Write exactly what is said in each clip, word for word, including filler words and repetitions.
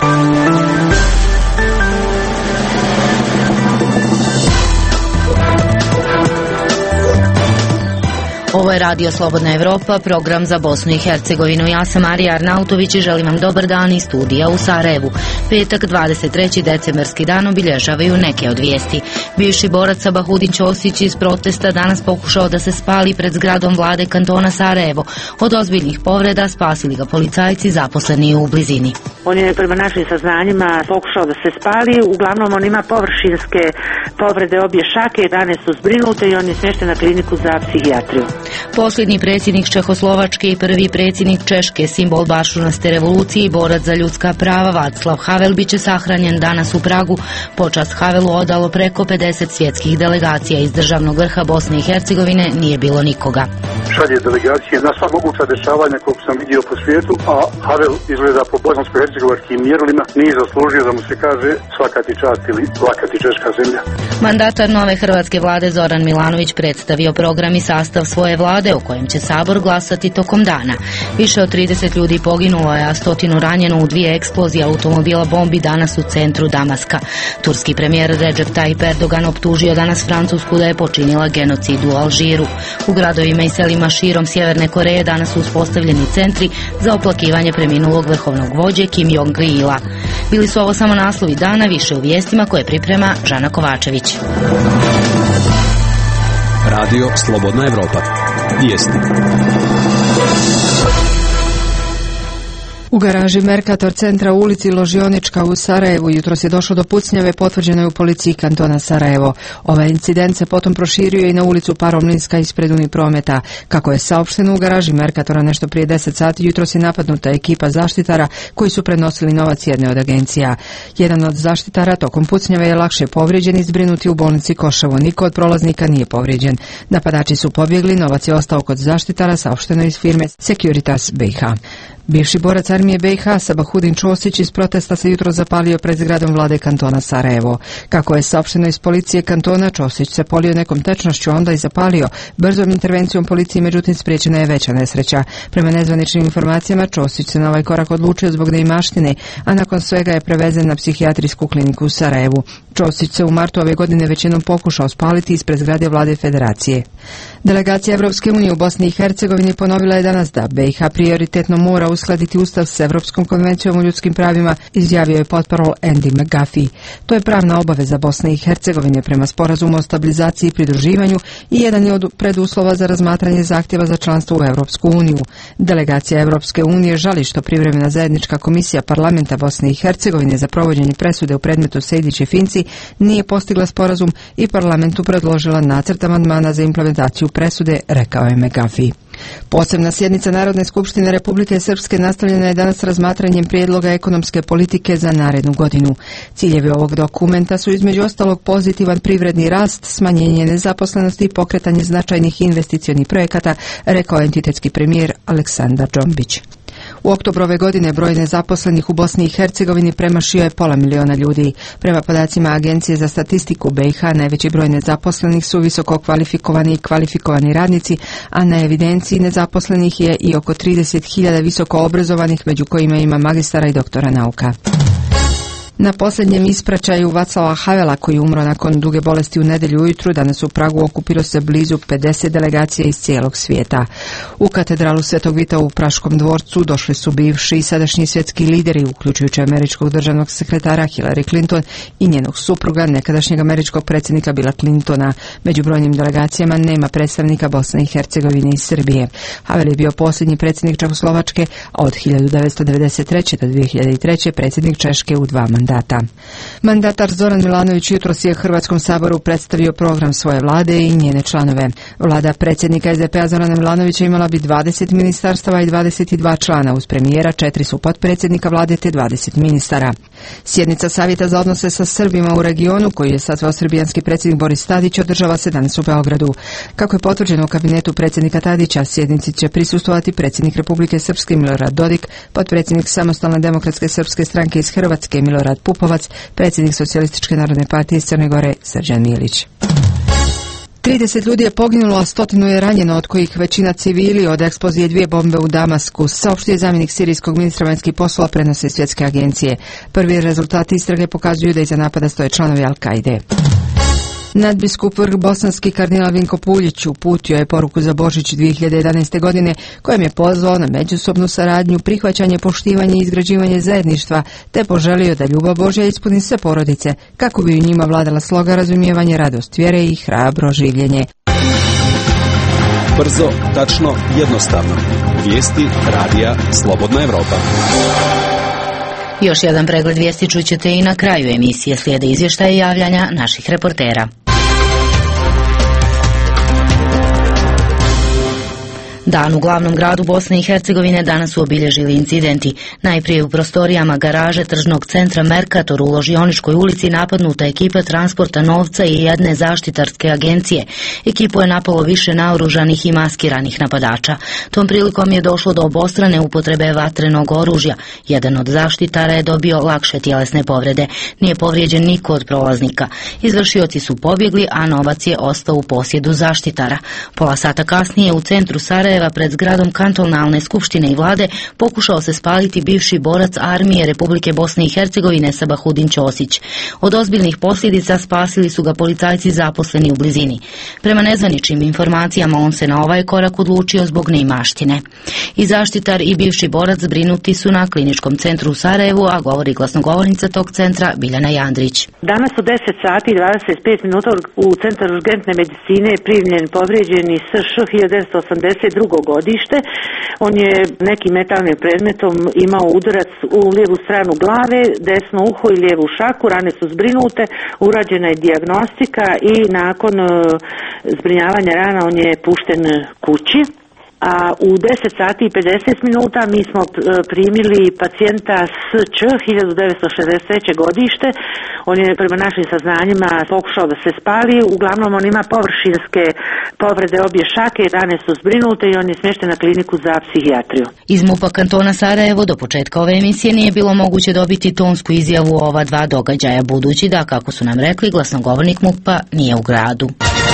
Ovo je Radio Slobodna Evropa, program za Bosnu i Hercegovinu. Ja sam Marija Arnautović i želim vam dobar dan iz studija u Sarajevu. Petak, dvadeset treći decembarski dan, obilježavaju neke od vijesti. Bivši borac Sabahudin Ćosić iz protesta danas pokušao da se spali pred zgradom vlade kantona Sarajevo. Od ozbiljnih povreda spasili ga policajci zaposleni u blizini. On je prema našim saznanjima pokušao da se spali, uglavnom on ima površinske povrede obje šake, jedanaest su zbrinute i on je smješten na kliniku za psihijatriju. Posljednji predsjednik Čehoslovačke i prvi predsjednik Češke, simbol bašunaste revolucije i borac za ljudska prava Václav Havel bit će sahranjen danas u Pragu. Počast Havelu odalo preko pedeset svjetskih delegacija. Iz državnog vrha Bosne i Hercegovine nije bilo nikoga. Šalje delegacije na sva moguća dešavanja koliko sam vidio po svijetu, a Havel izgleda po bosansko-hercegovačkim mjerilima nije zaslužio da mu se kaže svaka ti čast ili laka ti češka zemlja. Mandatar nove hrvatske vlade Zoran Milanović predstavio program i sastav svoje vlade o kojem će Sabor glasati tokom dana. Više od trideset ljudi poginulo je, a stotinu ranjeno u dvije eksplozije automobila bombi danas u centru Damaska. Turski premijer Recep Tayyip Erdogan optužio danas Francusku da je počinila genocid u Alžiru. U gradovima i selima širom Sjeverne Koreje danas su uspostavljeni centri za oplakivanje preminulog vrhovnog vođe Kim Jong-ila. Bili su ovo samo naslovi dana, više u vijestima koje priprema Žana Kovačević. Radio Slobodna Evropa. Vijesti. U garaži Mercator centra u ulici Ložionička u Sarajevu jutros je došlo do pucnjave, potvrđeno je u policiji kantona Sarajevo. Ovaj incident se potom proširio i na ulicu Paromlinska ispred Uniprometa. Kako je saopšteno, u garaži Mercatora nešto prije deset sati jutros je napadnuta ekipa zaštitara koji su prenosili novac jedne od agencija. Jedan od zaštitara tokom pucnjave je lakše povrijeđen i zbrinuti u bolnici Koševo. Niko od prolaznika nije povrijeđen. Napadači su pobjegli, novac je ostao kod zaštitara, saopšteno iz firme Securitas B i H. Bivši borac armije B i H Sabahudin Ćosić iz protesta se jutro zapalio pred zgradom vlade kantona Sarajevo. Kako je saopšteno iz policije kantona, Ćosić se polio nekom tečnošću, onda i zapalio. Brzom intervencijom policije, međutim, spriječena je veća nesreća. Prema nezvaničnim informacijama, Ćosić se na ovaj korak odlučio zbog neimaštine, a nakon svega je prevezen na psihijatrijsku kliniku u Sarajevu. Ćosić se u martu ove godine većinom pokušao spaliti ispred zgrade vlade federacije. Delegacija Evropske unije u Bosni i Hercegovini ponovila je danas da B i H prioritetno mora uskladiti ustav s Evropskom konvencijom o ljudskim pravima, izjavio je potparol Andy McGuffey. To je pravna obaveza Bosne i Hercegovine prema sporazumu o stabilizaciji i pridruživanju i jedan je od preduslova za razmatranje zahtjeva za članstvo u Evropsku uniju. Delegacija Evropske unije žali što privremena zajednička komisija parlamenta Bosne i Hercegovine za provođenje presude u predmetu Sejdić i Finci nije postigla sporazum i parlamentu predložila nacrt amandmana za implementaciju presude, rekao je McGuffey. Posebna sjednica Narodne skupštine Republike Srpske nastavljena je danas razmatranjem prijedloga ekonomske politike za narednu godinu. Ciljevi ovog dokumenta su između ostalog pozitivan privredni rast, smanjenje nezaposlenosti i pokretanje značajnih investicionih projekata, rekao je entitetski premijer Aleksandar Džombić. U oktobru ove godine broj nezaposlenih u Bosni i Hercegovini premašio je pola miliona ljudi. Prema podacima Agencije za statistiku B i H, najveći broj nezaposlenih su visoko kvalifikovani i kvalifikovani radnici, a na evidenciji nezaposlenih je i oko trideset hiljada visoko obrazovanih, među kojima ima magistara i doktora nauka. Na posljednjem ispraćaju Václava Havela, koji umro nakon duge bolesti u nedjelju ujutru, danas u Pragu okupilo se blizu pedeset delegacija iz cijelog svijeta. U katedralu Svetog Vita u Praškom dvorcu došli su bivši i sadašnji svjetski lideri, uključujući američkog državnog sekretara Hillary Clinton i njenog supruga, nekadašnjeg američkog predsjednika Billa Clintona. Među brojnim delegacijama nema predstavnika Bosne i Hercegovine i Srbije. Havel je bio posljednji predsjednik Čehoslovačke, a od hiljadu devetsto devedeset treće do dvije hiljade treće predsjednik Češke u dva mandata. Data. Mandatar Zoran Milanović jutros je Hrvatskom saboru predstavio program svoje vlade i njene članove. Vlada predsjednika S D P-a Zorana Milanovića imala bi dvadeset ministarstava i dvadeset dva člana, uz premijera, četiri su potpredsjednika vlade te dvadeset ministara. Sjednica Savjeta za odnose sa Srbima u regionu, koju je sazvao srbijanski predsjednik Boris Tadić, održava se danas u Beogradu. Kako je potvrđeno u kabinetu predsjednika Tadića, sjednici će prisustvovati predsjednik Republike Srpske Milorad Dodik, potpredsjednik Samostalne demokratske srpske stranke iz Hrvatske Milorad Pupovac, predsjednik Socijalističke narodne partije iz Crne Gore Srđan Milić. trideset ljudi je poginulo, a stotinu je ranjeno, od kojih većina civili od eksplozije dvije bombe u Damasku, saopštio zamjenik sirijskog ministra vanjskih poslova, prenose svjetske agencije. Prvi rezultati istrage pokazuju da iza napada stoje članovi Al-Kaide. Nadbiskup vrh bosanski kardinal Vinko Puljić uputio je poruku za Božić dvije hiljade jedanaeste. godine kojem je pozvao na međusobnu saradnju, prihvaćanje, poštivanje i izgrađivanje zajedništva, te poželio da ljubav Božja ispuni sve porodice, kako bi u njima vladala sloga, razumijevanje, radost vjere i hrabro življenje. Brzo, tačno, jednostavno. Vijesti radija Slobodna Evropa. Još jedan pregled vijesti čućete i na kraju emisije. Slijede izvještaje i javljanja naših reportera. Dan u glavnom gradu Bosne i Hercegovine danas su obilježili incidenti. Najprije u prostorijama garaže tržnog centra Mercator u Ložioničkoj ulici napadnuta ekipa transporta novca i jedne zaštitarske agencije. Ekipu je napalo više naoružanih i maskiranih napadača. Tom prilikom je došlo do obostrane upotrebe vatrenog oružja. Jedan od zaštitara je dobio lakše tjelesne povrede. Nije povrijeđen niko od prolaznika. Izvršioci su pobjegli, a novac je ostao u posjedu zaštitara. Pola sata kasnije u centru Sarajeva pred zgradom kantonalne skupštine i vlade pokušao se spaliti bivši borac armije Republike Bosne i Hercegovine Sabahudin Ćosić. Od ozbiljnih posljedica spasili su ga policajci zaposleni u blizini. Prema nezvaničnim informacijama on se na ovaj korak odlučio zbog neimaštine. I zaštitar i bivši borac zbrinuti su na kliničkom centru u Sarajevu, a govori glasnogovornica tog centra Biljana Jandrić. Danas u deset sati i dvadeset pet minuta u centar urgentne medicine je primljen povrijeđeni S Š hiljadu devetsto osamdeset drugo godište. On je nekim metalnim predmetom imao udarac u lijevu stranu glave, desno uho i lijevu šaku, rane su zbrinute, urađena je dijagnostika i nakon zbrinjavanja rana on je pušten kući. A u deset sati i pedeset minuta mi smo primili pacijenta S Č hiljadu devetsto šezdeset treće godište. On je prema našim saznanjima pokušao da se spali, uglavnom on ima površinske povrede obje šake, rane su zbrinute i on je smješten na kliniku za psihijatriju. Iz MUP-a kantona Sarajevo do početka ove emisije nije bilo moguće dobiti tonsku izjavu o ova dva događaja, budući da, kako su nam rekli, glasnogovornik MUP-a nije u gradu.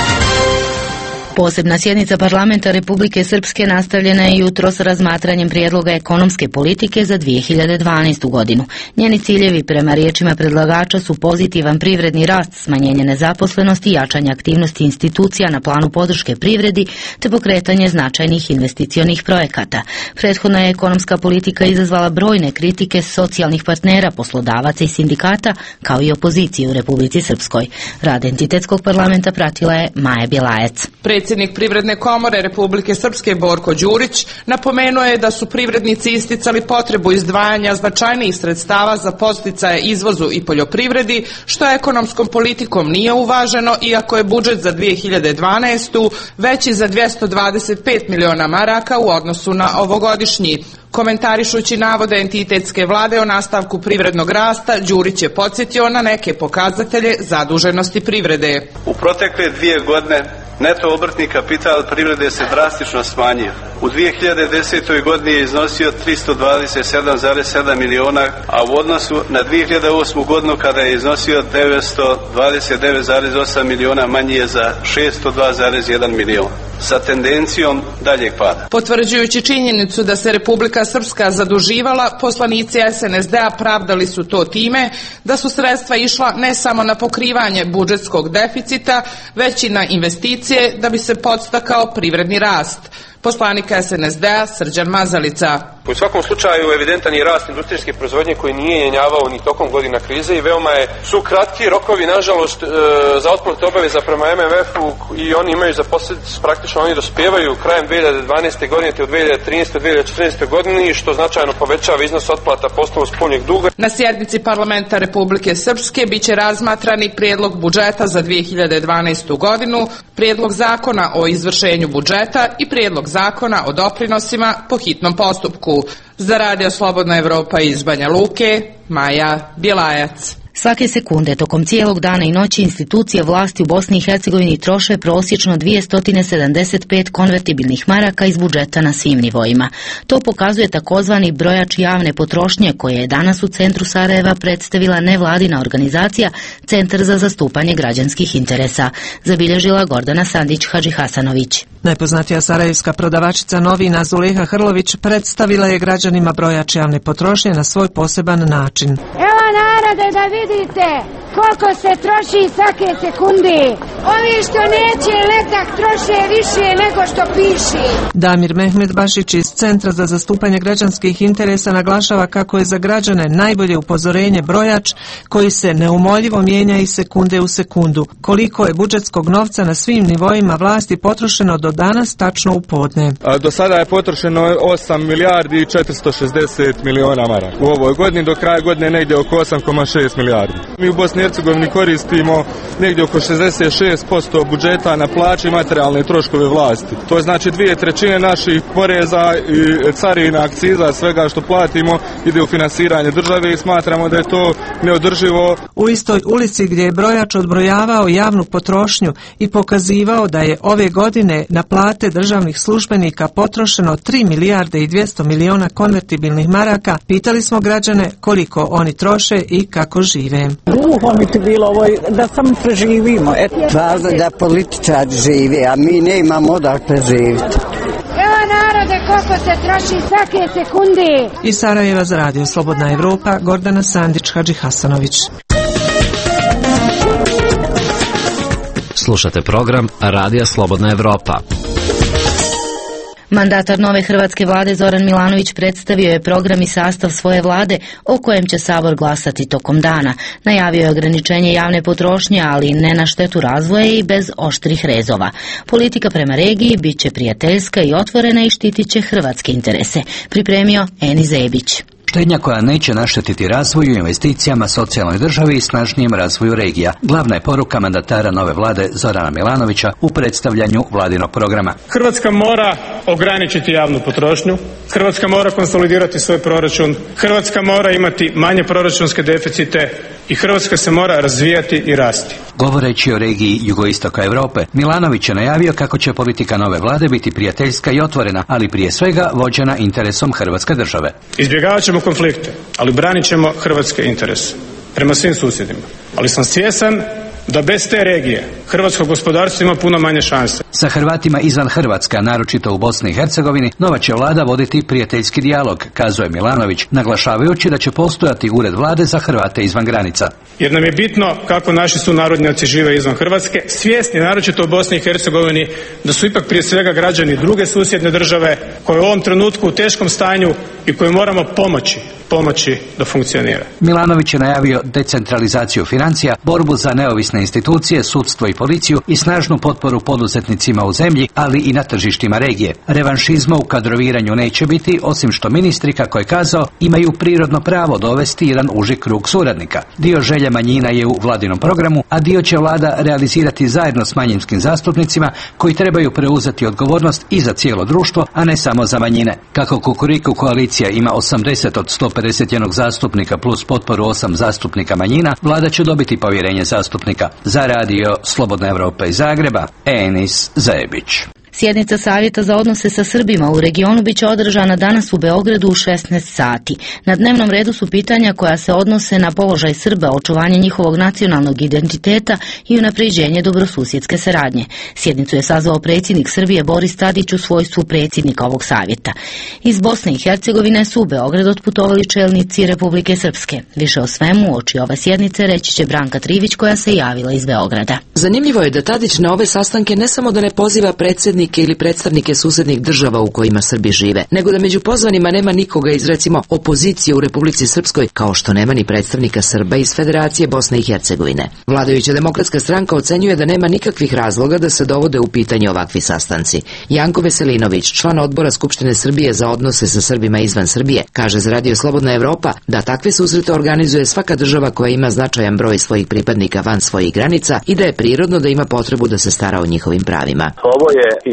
Posebna sjednica parlamenta Republike Srpske nastavljena je jutros s razmatranjem prijedloga ekonomske politike za dvije hiljade dvanaestu. godinu. Njeni ciljevi prema riječima predlagača su pozitivan privredni rast, smanjenje nezaposlenosti, jačanje aktivnosti institucija na planu podrške privredi te pokretanje značajnih investicionih projekata. Prethodna je ekonomska politika izazvala brojne kritike socijalnih partnera, poslodavaca i sindikata, kao i opozicije u Republici Srpskoj. Rad entitetskog parlamenta pratila je Maja Bjelajac. Predsjednik Privredne komore Republike Srpske Borko Đurić napomenuo je da su privrednici isticali potrebu izdvajanja značajnijih sredstava za podsticaje izvozu i poljoprivredi, što ekonomskom politikom nije uvaženo, iako je budžet za dvije hiljade dvanaestu. veći za dvjesto dvadeset pet miliona maraka u odnosu na ovogodišnji. Komentarišući navode entitetske vlade o nastavku privrednog rasta, Đurić je podsjetio na neke pokazatelje zaduženosti privrede. U protekle dvije godine neto obrtni kapital privrede se drastično smanjio. U dvije hiljade desetoj. godini je iznosio tristo dvadeset sedam zarez sedam miliona, a u odnosu na dvije hiljade osmu. godinu kada je iznosio devetsto dvadeset devet zarez osam miliona, manji je za šesto dva zarez jedan milion, sa tendencijom daljeg pada. Potvrđujući činjenicu da se Republika Srpska zaduživala, poslanici S N S D-a pravdali su to time da su sredstva išla ne samo na pokrivanje budžetskog deficita, već i na investicije da bi se podstakao privredni rast. Poslanik S N S D-a Srđan Mazalica. U svakom slučaju evidentan je rast industrijske proizvodnje koji nije jenjavao ni tokom godina krize i veoma je, su kratki rokovi, nažalost, e, za otplatu obaveza prema M M F-u i oni imaju za posljedicu, praktično oni dospijevaju krajem dvije hiljade dvanaeste. godine te u dvije hiljade trinaeste. dvije hiljade četrnaeste. godini, što značajno povećava iznos otplata po osnovu spoljnjeg duga. Na sjednici parlamenta Republike Srpske biće razmatrani prijedlog budžeta za dvije hiljade dvanaestu. godinu, prijedlog zakona o izvršenju budžeta i prijedlog zakona o doprinosima po hitnom postupku. Za Radio Slobodna Evropa iz Banja Luke, Maja Bjelajac. Svake sekunde tokom cijelog dana i noći institucije vlasti u Bosni i Hercegovini troše prosječno dvjesto sedamdeset pet konvertibilnih maraka iz budžeta na svim nivoima. To pokazuje takozvani brojač javne potrošnje koje je danas u centru Sarajeva predstavila nevladina organizacija Centar za zastupanje građanskih interesa, zabilježila Gordana Sandić-Hadžihasanović. Najpoznatija sarajevska prodavačica novina Zuleha Hrlović predstavila je građanima brojač javne potrošnje na svoj poseban način. Evo narode da vidite koliko se troši svake sekunde. Ovi što neće letak troše više nego što piši. Damir Mehmet Bašić iz Centra za zastupanje građanskih interesa naglašava kako je za građane najbolje upozorenje brojač koji se neumoljivo mijenja iz sekunde u sekundu. Koliko je budžetskog novca na svim nivoima vlasti potrošeno do danas tačno u podne. Do sada je potrošeno osam milijardi i četiristo šezdeset miliona maraka. U ovoj godini do kraja godine negdje oko osam zarez šest milijardi. Mi u Bosni i Hercegovini koristimo negdje oko šezdeset šest posto budžeta na plaće i materijalne troškove vlasti. To je znači dvije trećine naših poreza i carina, akciza, svega što platimo ide u finansiranje države i smatramo da je to neodrživo. U istoj ulici gdje je brojač odbrojavao javnu potrošnju i pokazivao da je ove godine na plate državnih službenika potrošeno tri milijarde i dvjesto miliona konvertibilnih maraka, pitali smo građane koliko oni troše i kako žive. Gluho mi ti bilo ovo, da samo preživimo. Važno je da političari žive, a mi ne imamo odakle živjeti. Evo narode koliko se troši svake sekunde. Iz Sarajeva za radio Slobodna Evropa, Gordana Sandić-Hadžihasanović. Slušate program Radija Slobodna Evropa. Mandatar nove hrvatske vlade Zoran Milanović predstavio je program i sastav svoje vlade o kojem će Sabor glasati tokom dana. Najavio je ograničenje javne potrošnje, ali ne na štetu razvoja i bez oštrih rezova. Politika prema regiji bit će prijateljska i otvorena i štitit će hrvatske interese, pripremio Eni Zebić. Štednja koja neće naštetiti razvoju, investicijama, socijalnoj državi i snažnijem razvoju regija. Glavna je poruka mandatara nove vlade Zorana Milanovića u predstavljanju vladinog programa. Hrvatska mora ograničiti javnu potrošnju, Hrvatska mora konsolidirati svoj proračun, Hrvatska mora imati manje proračunske deficite i Hrvatska se mora razvijati i rasti. Govoreći o regiji jugoistoka Europe, Milanović je najavio kako će politika nove vlade biti prijateljska i otvorena, ali prije svega vođena interesom Hrvatske države. Izbjegavat ćemo konflikte, ali branit ćemo hrvatske interese prema svim susjedima. Ali sam svjestan da bez te regije hrvatsko gospodarstvo ima puno manje šanse. Sa Hrvatima izvan Hrvatske, a naročito u Bosni i Hercegovini, nova će vlada voditi prijateljski dijalog, kazuje Milanović, naglašavajući da će postojati ured vlade za Hrvate izvan granica. Jer nam je bitno kako naši sunarodnjaci žive izvan Hrvatske, svjesni naročito u Bosni i Hercegovini da su ipak prije svega građani druge susjedne države koje u ovom trenutku u teškom stanju i koje moramo pomoći, pomoći da funkcionira. Milanović je najavio decentralizaciju financija, borbu za neovisne institucije, sudstvo i policiju i snažnu potporu poduzetnicima u zemlji, ali i na tržištima regije. Revanšizma u kadroviranju neće biti, osim što ministri, kako je kazao, imaju prirodno pravo dovesti jedan uži krug suradnika. Dio želje manjina je u vladinom programu, a dio će vlada realizirati zajedno s manjinskim zastupnicima koji trebaju preuzeti odgovornost i za cijelo društvo, a ne samo za manjine. Kako Kukuriku koalicija ima osamdeset od sto pedeset jedan zastupnika plus potporu osam zastupnika manjina, vlada će dobiti povjerenje zastupnika. Za radio Slobodna Evropa iz Zagreba, Enis Zebić. Sjednica Savjeta za odnose sa Srbima u regionu biće održana danas u Beogradu u šesnaest sati. Na dnevnom redu su pitanja koja se odnose na položaj Srba, očuvanje njihovog nacionalnog identiteta i unapređenje dobrosusjedske saradnje. Sjednicu je sazvao predsjednik Srbije Boris Tadić u svojstvu predsjednika ovog savjeta. Iz Bosne i Hercegovine su u Beograd otputovali čelnici Republike Srpske. Više o svemu uoči ove sjednice reći će Branka Trivić koja se javila iz Beograda. Zanimljivo je da Tadić na ove sastanke ne samo da ne poziva predsjednike ili predstavnike susjednih država u kojima Srbi žive, nego da među pozvanima nema nikoga iz recimo opozicije u Republici Srpskoj, kao što nema ni predstavnika Srba iz Federacije Bosne i Hercegovine. Vladajuća demokratska stranka ocenjuje da nema nikakvih razloga da se dovode u pitanje ovakvi sastanci. Janko Veselinović, član odbora Skupštine Srbije za odnose sa Srbima izvan Srbije, kaže za radio Slobodna Evropa da takve susrete organizuje svaka država koja ima značajan broj svojih pripadnika van svojih granica i da je prirodno da ima potrebu da se stara o njihovim pravima. Ovo je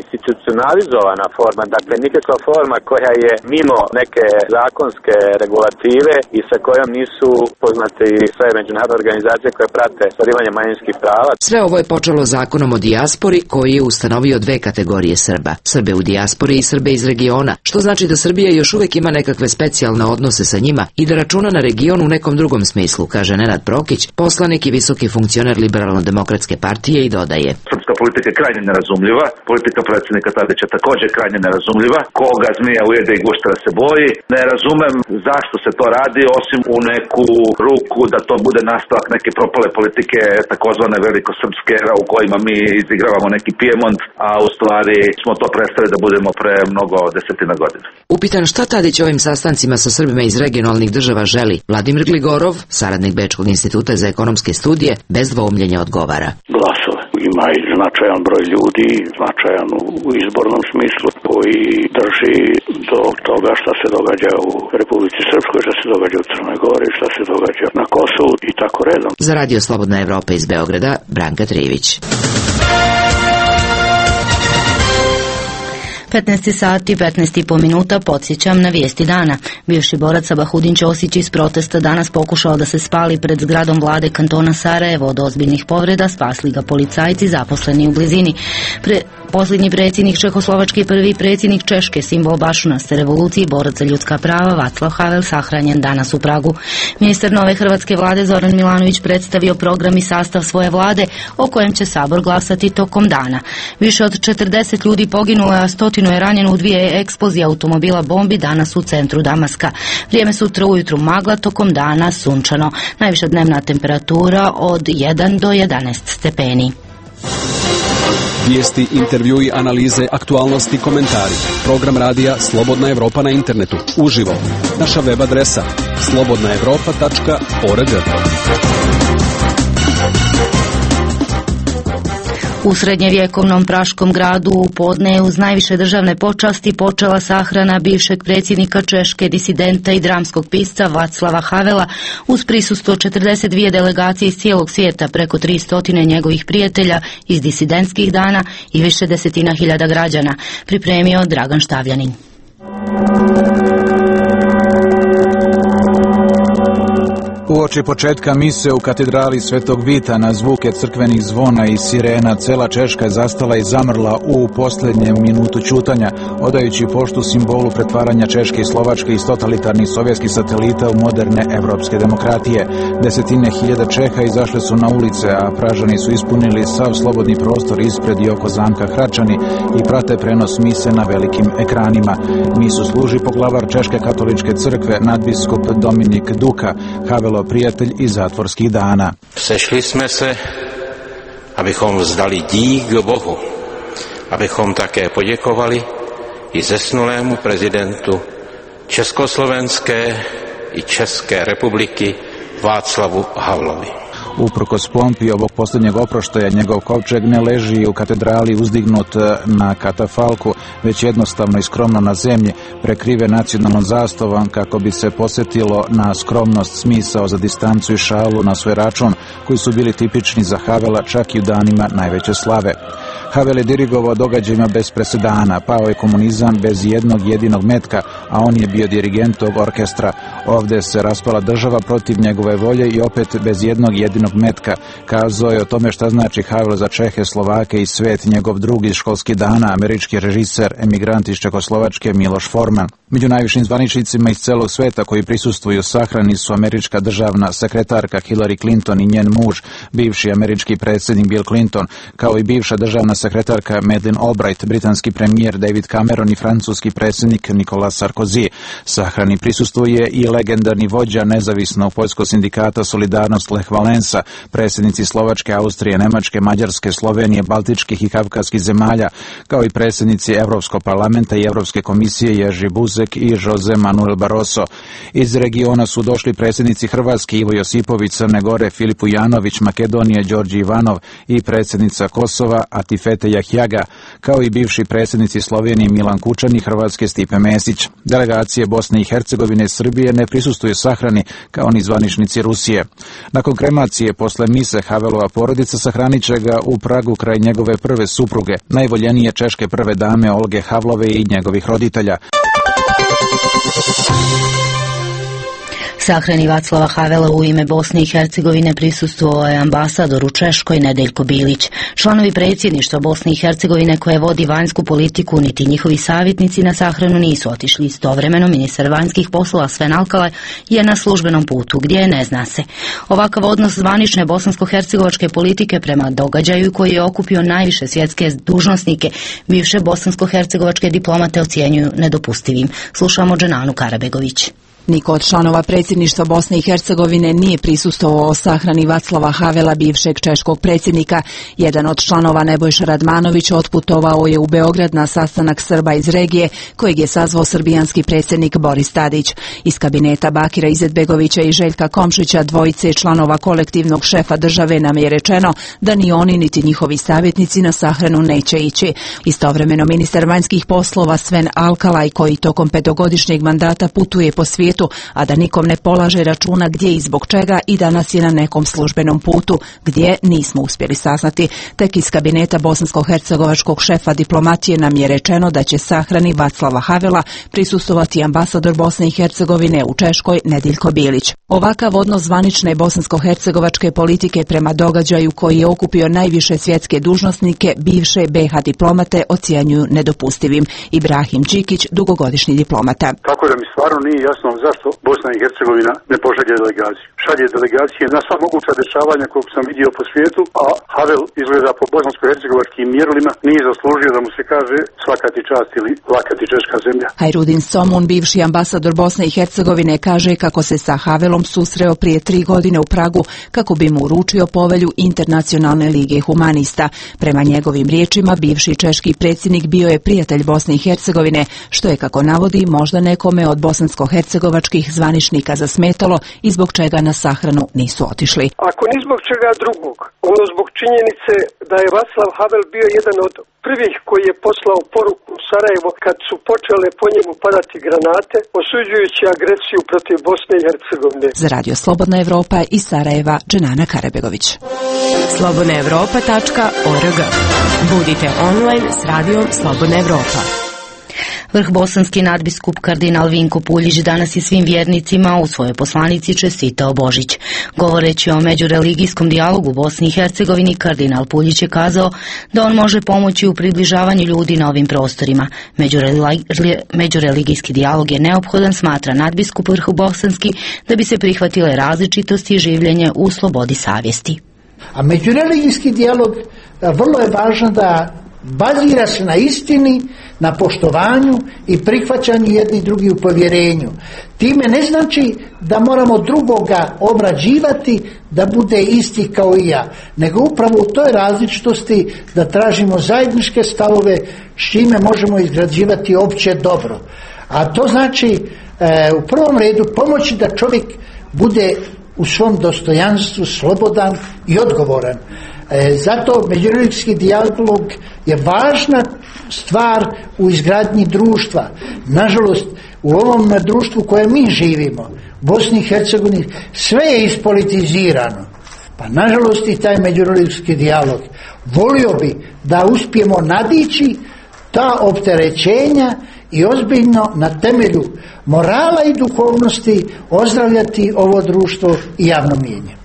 institucionalizovana forma, dakle nikakva forma koja je mimo neke zakonske regulative i sa kojom nisu poznate i sve međunarodne organizacije koje prate ostvarivanje manjinskih prava. Sve ovo je počelo zakonom o dijaspori koji je ustanovio dve kategorije Srba. Srbe u dijaspori i Srbe iz regiona, što znači da Srbija još uvek ima nekakve specijalne odnose sa njima i da računa na region u nekom drugom smislu, kaže Nenad Prokić, poslanik i visoki funkcioner Liberalno-demokratske partije i dodaje. Srpska politika je krajnje nerazumljiva, politika predsjednika Tadića također krajnje nerazumljiva, koga zmija ujede i guštera se boji. Ne razumem zašto se to radi, osim u neku ruku da to bude nastavak neke propale politike takozvane velikosrpske u kojima mi izigravamo neki Pijemont, a u stvari smo to prestali da budemo pre mnogo desetina godina. Upitan šta Tadić ovim sastancima sa Srbima iz regionalnih država želi, Vladimir Gligorov, saradnik Bečkog instituta za ekonomske studije, bez dvoumljenja odgovara. Glasove. Ima i značajan broj ljudi, značajan u izbornom smislu, koji drži do toga šta se događa u Republici Srpskoj, šta se događa u Crnoj Gori, šta se događa na Kosovu i tako redom. Za Radio Slobodna Evropa iz Beograda, Branka Trivić. petnaest sati, petnaest i po minuta, podsjećam na vijesti dana. Bivši borac Sabahudin Ćosić iz protesta danas pokušao da se spali pred zgradom vlade kantona Sarajevo. Od ozbiljnih povreda spasli ga policajci zaposleni u blizini. Pre... Posljednji predsjednik Čehoslovački i prvi predsjednik Češke, simbol bašunaste revolucije i borac za ljudska prava Vaclav Havel sahranjen danas u Pragu. Ministar nove hrvatske vlade Zoran Milanović predstavio program i sastav svoje vlade o kojem će Sabor glasati tokom dana. Više od četrdeset ljudi poginulo, a stotinu je ranjeno u dvije eksplozije automobila bombi danas u centru Damaska. Vrijeme sutra ujutru magla, tokom dana sunčano. Najviša dnevna temperatura od jedan do jedanaest stepeni. Vijesti, intervjui, analize, aktualnosti, komentari. Program radija Slobodna Evropa na internetu. Uživo. Naša web adresa slobodna evropa tačka org. U srednjevjekovnom praškom gradu u podne uz najviše državne počasti počela sahrana bivšeg predsjednika Češke, disidenta i dramskog pisca Vaclava Havela uz prisustvo četrdeset dvije delegacije iz cijelog svijeta, preko tristo njegovih prijatelja iz disidentskih dana i više desetina hiljada građana. Pripremio Dragan Štavljanin. Uoči početka mise u katedrali Svetog Vita na zvuke crkvenih zvona i sirena cela Češka je zastala i zamrla u posljednjem minutu ćutanja, odajući poštu simbolu pretvaranja Češke i Slovačke iz totalitarnih sovjetskih satelita u moderne evropske demokratije. Desetine hiljada Čeha izašle su na ulice, a Pražani su ispunili sav slobodni prostor ispred i oko zamka Hračani i prate prenos mise na velikim ekranima. Misu služi poglavar Češke katoličke crkve, nadbiskup Dominik Duka, Havelo prijatelj iz zatvorskih dana. Sešli jsme se, abychom vzdali dík Bohu, abychom také poděkovali i zesnulému prezidentu Československé i České republiky Václavu Havlovi. Uprkos pompi ovog posljednjeg oproštaja, njegov kovčeg ne leži u katedrali uzdignut na katafalku, već jednostavno i skromno na zemlji, prekrive nacionalnom zastavom kako bi se posjetilo na skromnost, smisao za distancu i šalu na svoj račun, koji su bili tipični za Havela čak i u danima najveće slave. Havel je dirigovao događajima bez presedana, pao je komunizam bez jednog jedinog metka, a on je bio dirigent tog orkestra. Ovdje se raspala država protiv njegove volje i opet bez jednog jedinog metka. Kazao je o tome šta znači Havel za Čehe, Slovake i svet njegov drugi školski dana, američki režiser, emigrant iz Čekoslovačke Miloš Forman. Među najvišim zvaničnicima iz celog sveta koji prisustvuju sahrani su američka državna sekretarka Hillary Clinton i njen muž, bivši američki predsjednik Bill Clinton, kao i bivša državna sekretarka Madeleine Albright, britanski premijer David Cameron i francuski predsjednik Nicolas Sarkozy. Sahrani prisustvuje i legendarni vođa nezavisnog poljskog sindikata Solidarnost Lech Valensa, predsjednici Slovačke, Austrije, Nemačke, Mađarske, Slovenije, Baltičkih i Kavkazskih zemalja, kao i predsjednici Europskog parlamenta i Europske komisije Jerzy Buzek i Jose Manuel Barroso. Iz regiona su došli predsjednici Hrvatske Ivo Josipović, Crne Gore Filip Ujanović, Makedonije Đorđe Ivanov i predsjednica Kosova Atifete Jahjaga, kao i bivši predsjednici Slovenije Milan Kučan i Hrvatske Stipe Mesić. Delegacije Bosne i Hercegovine i Srbije ne prisustuju sahrani kao ni zvaničnici Rusije. Nakon kremacije policije posle mise Havelova porodica sahranit će ga u Pragu kraj njegove prve supruge, najvoljenije češke prve dame Olge Havlove i njegovih roditelja. Sahrani Vaclava Havela u ime Bosne i Hercegovine prisustvovao je ambasador u Češkoj Nedeljko Bilić. Članovi predsjedništva Bosne i Hercegovine koje vodi vanjsku politiku niti njihovi savjetnici na sahranu nisu otišli. Istovremeno ministar vanjskih poslova Sven Alkala je na službenom putu, gdje je ne zna se. Ovakav odnos zvanične bosansko-hercegovačke politike prema događaju koji je okupio najviše svjetske dužnosnike bivše bosansko-hercegovačke diplomate ocjenjuju nedopustivim. Slušamo Dženanu Karabegović. Niko od članova predsjedništva Bosne i Hercegovine nije prisustvovao sahrani Vaclava Havela, bivšeg češkog predsjednika. Jedan od članova, Nebojša Radmanović, otputovao je u Beograd na sastanak Srba iz regije, kojeg je sazvao srbijanski predsjednik Boris Tadić. Iz kabineta Bakira Izetbegovića i Željka Komšića, dvojice članova kolektivnog šefa države, nam je rečeno da ni oni niti njihovi savjetnici na sahranu neće ići. Istovremeno ministar vanjskih poslova Sven Alkalaj, koji tokom petogodišnjeg mandata putuje po svijetu, a da nikom ne polaže računa gdje i zbog čega, i danas je na nekom službenom putu, gdje nismo uspjeli saznati. Tek iz kabineta bosansko-hercegovačkog šefa diplomatije nam je rečeno da će sahrani Vaclava Havela prisustovati ambasador Bosne i Hercegovine u Češkoj Nedeljko Bilić. Ovakav odnos zvanične bosansko-hercegovačke politike prema događaju koji je okupio najviše svjetske dužnosnike bivše be ha diplomate ocjenjuju nedopustivim. Ibrahim Đikić, dugogodišnji diplomata. Tako da mi stvarno nije jasno zašto Bosna i Hercegovina ne pošalje delegaciju. Šalje delegacije na sva moguća dešavanja kojeg sam vidio po svijetu, a Havel izgleda po bosansko-hercegovačkim mjerilima nije zaslužio da mu se kaže svaka ti čast ili laka ti češka zemlja. Hajrudin Somun, bivši ambasador Bosne i Hercegovine, kaže kako se sa Havelom susreo prije tri godine u Pragu kako bi mu uručio povelju Internacionalne lige humanista. Prema njegovim riječima, bivši češki predsjednik bio je prijatelj Bosne i Hercegovine, što je, kako navodi, možda nekome od bosansko-hercegovačkih zvaničnika zasmetalo i zbog čega na sahranu nisu otišli. Ako ni zbog čega drugog, ono zbog činjenice da je Vaclav Havel bio jedan od prvih koji je poslao poruku u Sarajevo kad su počele po njemu padati granate, osuđujući agresiju protiv Bosne i Hercegovine. Za Radio Slobodna Evropa iz Sarajeva, Dženana Karabegović. slobodna evropa tačka org. Budite online s Radijom Slobodna Evropa. Vrhbosanski nadbiskup kardinal Vinko Puljić danas je svim vjernicima u svojoj poslanici čestitao Božić. Govoreći o međureligijskom dijalogu u Bosni i Hercegovini, kardinal Puljić je kazao da on može pomoći u približavanju ljudi na ovim prostorima. Međureligijski dijalog je neophodan, smatra nadbiskup Vrhbosanski, da bi se prihvatile različitosti i življenje u slobodi savjesti. A međureligijski dijalog vrlo je važno da bazira se na istini, na poštovanju i prihvaćanju jedni drugi u povjerenju. Time ne znači da moramo drugoga obrađivati da bude isti kao i ja, nego upravo u toj različitosti da tražimo zajedničke stavove s čime možemo izgrađivati opće dobro. A to znači e, u prvom redu pomoći da čovjek bude u svom dostojanstvu slobodan i odgovoran. E, zato međureligijski dijalog je važna stvar u izgradnji društva. Nažalost, u ovom društvu koje mi živimo, Bosni i Hercegovini, sve je ispolitizirano. Pa nažalost i taj međureligijski dijalog. Volio bi da uspijemo nadići ta opterećenja i ozbiljno na temelju morala i duhovnosti ozdravljati ovo društvo i javno mnijenje.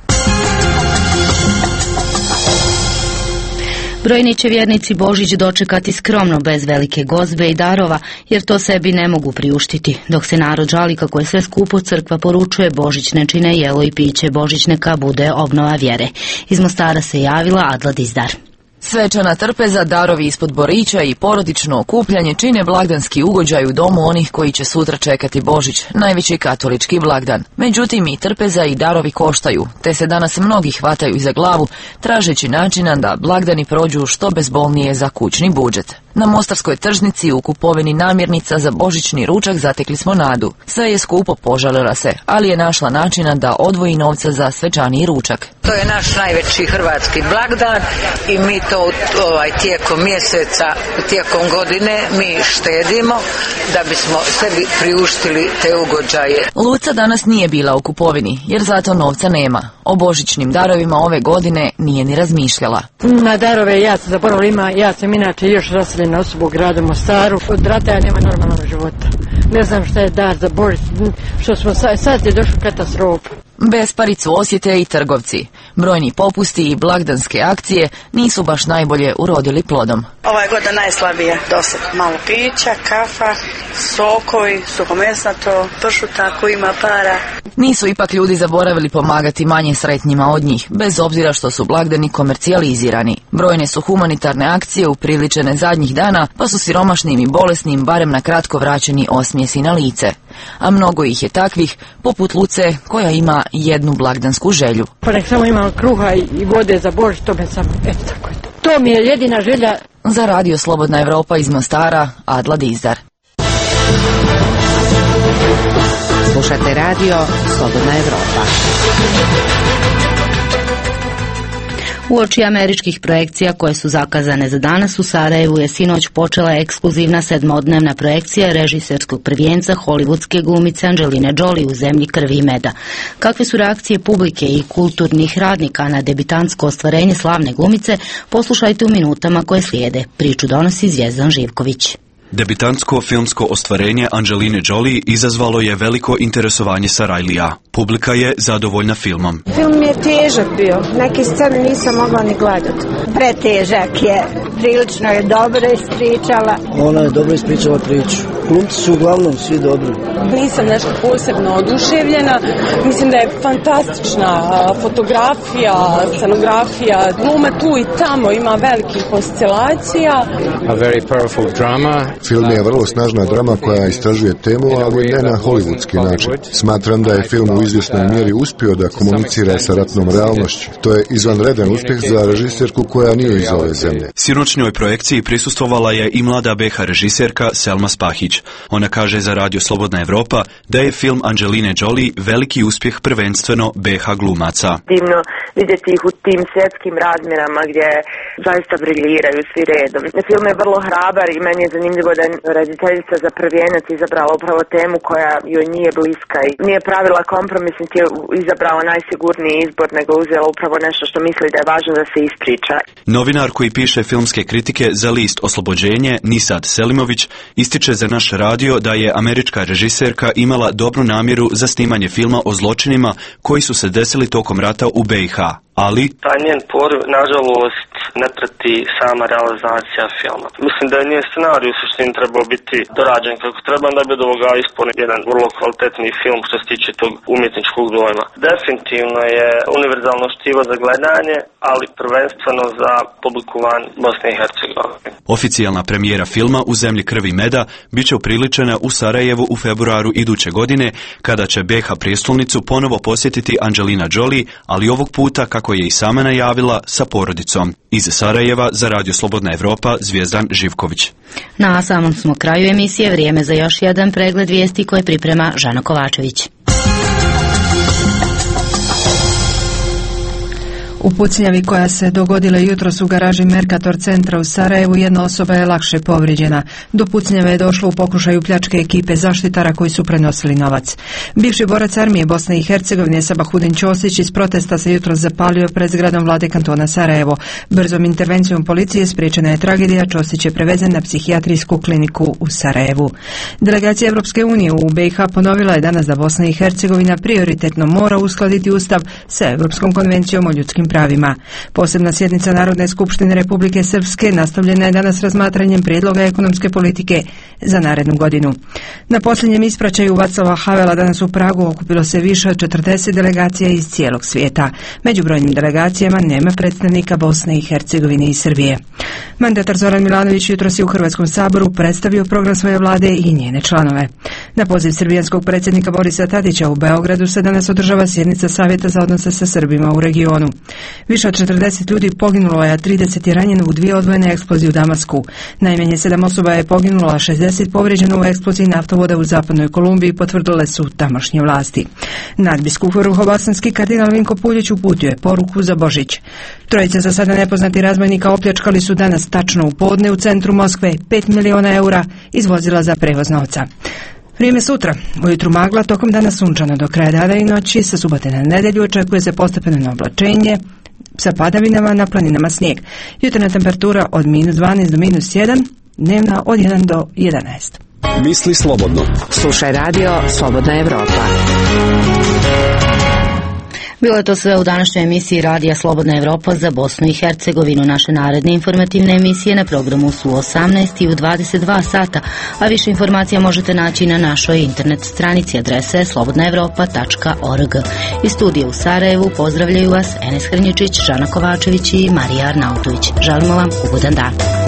Brojni će vjernici Božić dočekati skromno, bez velike gozbe i darova, jer to sebi ne mogu priuštiti. Dok se narod žali kako je sve skupo, crkva poručuje Božić ne čine jelo i piće, Božić neka bude obnova vjere. Iz Mostara se javila Adla Dizdar. Svečana trpeza, darovi ispod borića i porodično okupljanje čine blagdanski ugođaj u domu onih koji će sutra čekati Božić, najveći katolički blagdan. Međutim, i trpeza i darovi koštaju, te se danas mnogi hvataju za glavu, tražeći načina da blagdani prođu što bezbolnije za kućni budžet. Na mostarskoj tržnici u kupovini namirnica za božićni ručak zatekli smo Nadu. Sve je skupo, požalila se, ali je našla načina da odvoji novca za svečaniji ručak. To je naš najveći hrvatski blagdan i mi to ovaj, tijekom mjeseca, tijekom godine mi štedimo da bismo sebi priuštili te ugođaje. Luca danas nije bila u kupovini jer zato novca nema. O božićnim darovima ove godine nije ni razmišljala. Na darove ja sam zaboravila, ima, ja sam inače još raseljena osoba u gradu Mostaru. Od rata ja nema normalnog života. Ne znam šta je dar za Božić, što smo sad, sad je došla katastrofa. Besparicu osjete i trgovci. Brojni popusti i blagdanske akcije nisu baš najbolje urodili plodom. Ova je godina najslabija, dosad malo pića, kafa, sokovi, suhomesnato, pršuta ako ima para. Nisu ipak ljudi zaboravili pomagati manje sretnjima od njih, bez obzira što su blagdani komercijalizirani. Brojne su humanitarne akcije upriličene zadnjih dana, pa su siromašnim i bolesnim barem na kratko vraćeni osmijesi na lice. A mnogo ih je takvih, poput Luce, koja ima jednu blagdansku želju. Pa nek samo imam kruha i vode za Božić, to me samo, eto tako je to. To mi je jedina želja. Za radio Slobodna Evropa iz Mostara, Adla Dizdar. Slušate radio Slobodna Evropa. Uoči američkih projekcija koje su zakazane za danas u Sarajevu je sinoć počela ekskluzivna sedmodnevna projekcija režiserskog prvijenca hollywoodske glumice Angeline Jolie u Zemlji krvi i meda. Kakve su reakcije publike i kulturnih radnika na debitantsko ostvarenje slavne glumice, poslušajte u minutama koje slijede. Priču donosi Zvjezdan Živković. Debitantsko filmsko ostvarenje Angeline Jolie izazvalo je veliko interesovanje Sarajlija. Publika je zadovoljna filmom. Film je težak bio, neke scene nisam mogla ni gledati. Pretežak je, prilično je dobro ispričala. Ona je dobro ispričala priču. Glumci su uglavnom svi dobri. Nisam nešto posebno oduševljena. Mislim da je fantastična fotografija, scenografija. Glume tu i tamo, ima velikih oscilacija. A very powerful drama. Film je vrlo snažna drama koja istražuje temu, ali ne na hollywoodski način. Smatram da je film u izvjesnoj mjeri uspio da komunicira sa ratnom realnošću. To je izvanredan uspjeh za režiserku koja nije iz ove zemlje. Sinoćnjoj projekciji prisustvovala je i mlada B H režiserka Selma Spahić. Ona kaže za radio Slobodna Evropa da je film Angeline Jolie veliki uspjeh prvenstveno B H glumaca. Divno vidjeti ih u tim svjetskim razmjerama gdje zaista briljiraju svi redom. Film je vrlo hrabar i meni je zanimljivo da je rediteljica za prvijenac izabrala upravo temu koja joj nije bliska i nije pravila kompromis, niti je izabrala najsigurniji izbor, nego uzela upravo nešto što misli da je važno da se ispriča. Novinar koji piše filmske kritike za list Oslobođenje, Nisad Selimović, ističe za naš radio da je američka režiserka imala dobru namjeru za snimanje filma o zločinima koji su se desili tokom rata u B i H. Ali taj njen poriv, nažalost, ne prati sama realizacija filma. Mislim da je njen scenarij u suštini trebao biti dorađen kako treba, da bi od ovoga ispunio jedan vrlo kvalitetni film što se tiče tog umjetničkog dojma. Definitivno je univerzalno štivo za gledanje, ali prvenstveno za publiku van Bosne i Hercegovine. Oficijalna premijera filma U zemlji krvi i meda bit će upriličena u Sarajevu u februaru iduće godine, kada će B H prijestolnicu ponovo posjetiti Angelina Jolie, ali ovog puta, kako je i sama najavila, sa porodicom. Iz Sarajeva za radio Slobodna Evropa, Zvjezdan Živković. Na samom smo kraju emisije, vrijeme za još jedan pregled vijesti koje priprema Žana Kovačević. U pucnjavi koja se dogodila jutros u garaži Mercator centra u Sarajevu, jedna osoba je lakše povrijeđena. Do pucnjave je došlo u pokušaju pljačke ekipe zaštitara koji su prenosili novac. Bivši borac armije Bosne i Hercegovine Sabahudin Ćosić iz protesta se jutros zapalio pred zgradom vlade kantona Sarajevo. Brzom intervencijom policije spriječena je tragedija, Ćosić je prevezen na psihijatrijsku kliniku u Sarajevu. Delegacija Europske unije u B i H ponovila je danas da Bosna i Hercegovina prioritetno mora uskladiti ustav sa Europskom konvencijom o ljudskim pravima. Posebna sjednica Narodne skupštine Republike Srpske nastavljena je danas razmatranjem prijedloga ekonomske politike za narednu godinu. Na posljednjem ispraćaju Vaclava Havela danas u Pragu okupilo se više od četrdeset delegacija iz cijelog svijeta. Među brojnim delegacijama nema predstavnika Bosne i Hercegovine i Srbije. Mandatar Zoran Milanović jutros je u Hrvatskom saboru predstavio program svoje vlade i njene članove. Na poziv srbijanskog predsjednika Borisa Tadića u Beogradu se danas održava sjednica Savjeta za odnose sa Srbima u regionu. Više od četrdeset ljudi poginulo je, a trideset je ranjeno u dvije odvojene eksplozije u Damasku. Najmanje sedam osoba je poginulo, a šezdeset povrijeđeno u eksploziji naftovoda u zapadnoj Kolumbiji, potvrdile su tamošnje vlasti. Nadbiskup Ruhobosanski kardinal Vinko Puljić uputio je poruku za Božić. Trojica za sada nepoznati razbojnika opljačkali su danas tačno u podne u centru Moskve pet miliona eura iz vozila za prevoz novca. Vrijeme sutra. Ujutru magla, tokom dana sunčano do kraja dana i noći, sa subote na nedjelju očekuje se postepeno oblačenje, sa padavinama, na planinama snijeg. Jutarnja temperatura od minus dvanaest do minus jedan, dnevna od jedan do jedanaest. Misli slobodno. Slušaj radio Slobodna Evropa. Bilo je to sve u današnjoj emisiji Radija Slobodna Evropa za Bosnu i Hercegovinu. Naše naredne informativne emisije na programu su u osamnaest i u dvadeset dva sata, a više informacija možete naći na našoj internet stranici adrese slobodna evropa tačka org. Iz studija u Sarajevu pozdravljaju vas Enes Hrnjičić, Žana Kovačević i Marija Arnautović. Želimo vam ugodan dan.